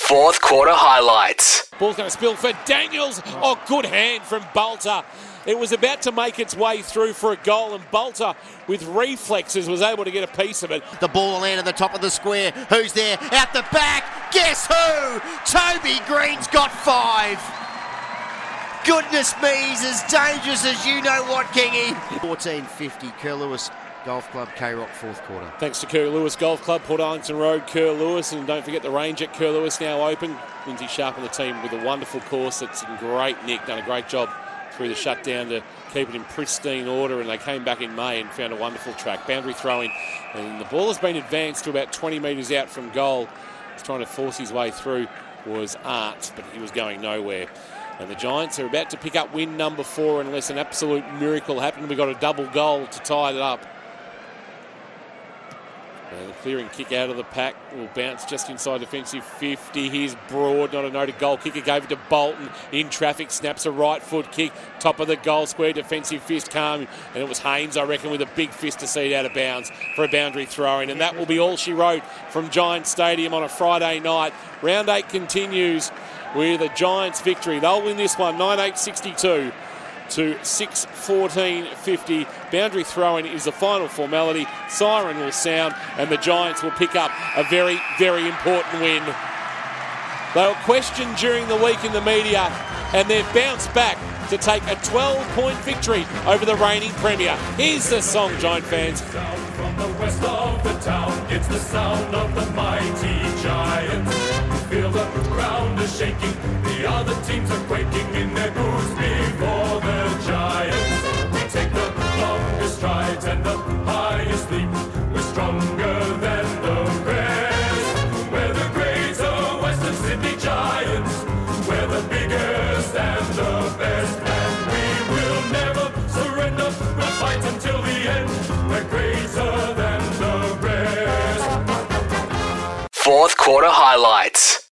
Fourth quarter highlights. Ball's going to spill for Daniels. Oh, good hand from Bolter. It was about to make its way through for a goal, and Bolter, with reflexes, was able to get a piece of it. The ball will land in the top of the square. Who's there? Out the back. Guess who? Toby Green's got 5. Goodness me, he's as dangerous as you know what, Kingy. 14.50, Kerr Lewis Golf Club, K-Rock, fourth quarter. Thanks to Kerr Lewis Golf Club, Port Arlington Road, Kerr Lewis, and don't forget the range at Kerr Lewis now open. Lindsay Sharp and the team with a wonderful course that's in great nick, done a great job through the shutdown to keep it in pristine order, and they came back in May and found a wonderful track. Boundary throwing, and the ball has been advanced to about 20 metres out from goal. He's trying to force his way through was Art, but he was going nowhere. And the Giants are about to pick up win number 4 unless an absolute miracle happened. We got a double goal to tie it up. And the clearing kick out of the pack will bounce just inside defensive 50. Here's Broad, not a noted goal kicker, gave it to Bolton. In traffic, snaps a right foot kick. Top of the goal square, defensive fist calm. And it was Haynes, I reckon, with a big fist to see it out of bounds for a boundary throw-in. And that will be all she wrote from Giants Stadium on a Friday night. Round 8 continues with a Giants victory. They'll win this one, 9-8-62 to 6-14-50. Boundary throw-in is the final formality. Siren will sound and the Giants will pick up a very, very important win. They were questioned during the week in the media, and they've bounced back to take a 12-point victory over the reigning premier. Here's the song, Giant fans. From the west of the town, it's the sound of the mighty Giants. Feel the ground is shaking, the other teams are quaking in their boots before the Giants. We take the longest strides and the highest leap. We're stronger than the rest. We're the greater Western Sydney Giants. We're the biggest and the best, and we will never surrender. We'll fight until the end. We're greater than the rest. Fourth quarter highlights.